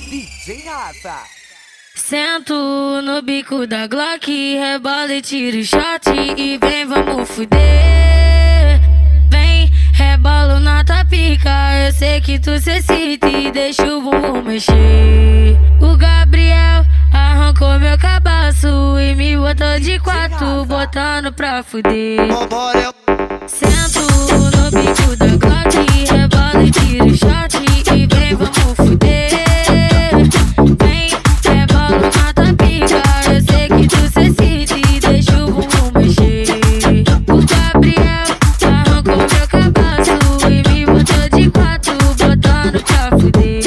DJ Rafa. Sento no bico da Glock, rebola e tiro o shot e vem, vamos fuder. Vem, rebolo na tua pica, eu sei que tu se excita e deixa o bumbum mexer. O Gabriel arrancou meu cabaço e me botou de quatro, botando pra fuder. Sento no bico da Glock, rebola e tiro o shot e vem, vamos fuder. Vem, rebolo na tua pica, eu sei que tu se excita e deixa o bumbum mexer. O Gabriel arrancou meu cabaço e me botou de quatro, botando pra fuder.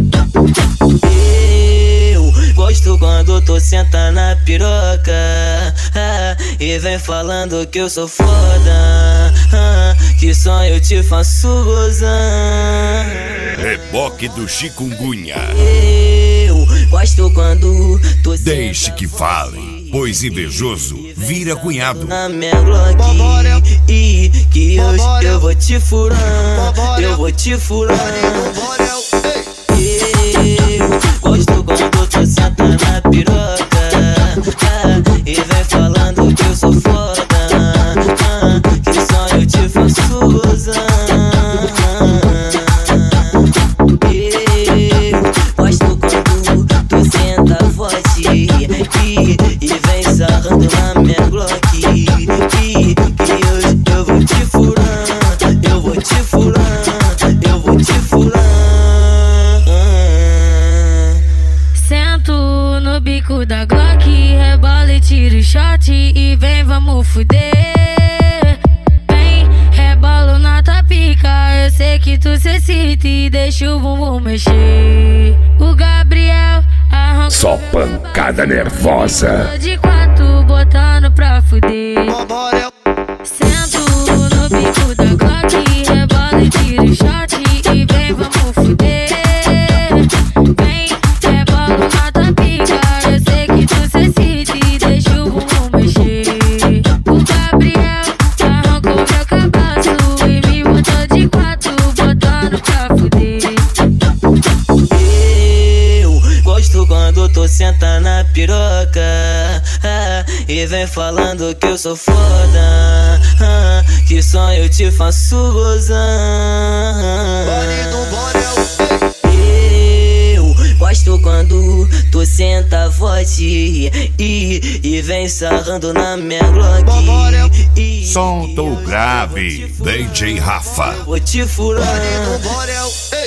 Eu gosto quando tu senta na piroca e vem falando que eu sou foda, que só eu te faço gozar. Reboque do chikungunya. Eu gosto quando tu Deixe que fale, pois invejoso vira cunhado. na minha Glock e que eu vou te furar, eu vou te furar. Eu gosto quando tu senta na piroca e vem falando que eu sou foda, que só eu te faço gozar. Eu gosto quando tu senta forte e vem sarrando na minha Glock que eu vou te furar, eu vou te furar, eu vou te furar. Sento no bico da Glock, rebola e tiro o shot e vem, vamos fuder. Vem, rebolo na tua pica, eu sei que tu se excita e deixa o bumbum mexer. O Gabriel arrancou Só pancada nervosa. de quatro, botando pra fuder. Sento no bico da Glock, rebola e tiro o shot e vem, vamos fuder. Vem, rebolo na tua pica, eu sei que tu se excita e deixa o bumbum mexer. O Gabriel arrancou meu cabaço e me botou de quatro, botando pra fuder. Eu gosto quando tu senta na piroca e vem falando que eu sou foda, que só eu te faço gozar. Eu gosto quando tu senta forte e vem sarrando na minha Glock Som do grave, DJ Rafa. vou te furar.